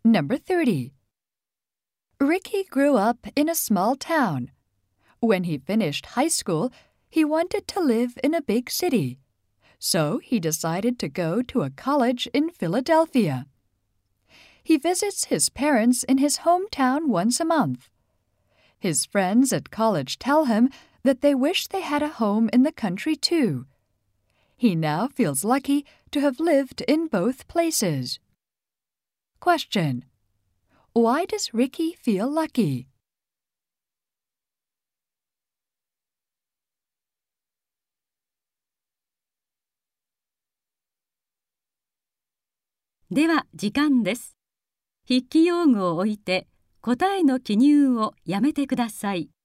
Number 30. Ricky grew up in a small town. When he finished high school, he wanted to live in a big city. So he decided to go to a college in Philadelphia. He visits his parents in his hometown once a month. His friends at college tell him that they wish they had a home in the country too. He now feels lucky to have lived in both places. Question: Why does Ricky feel lucky? では時間です。筆記用具を置いて答えの記入をやめてください。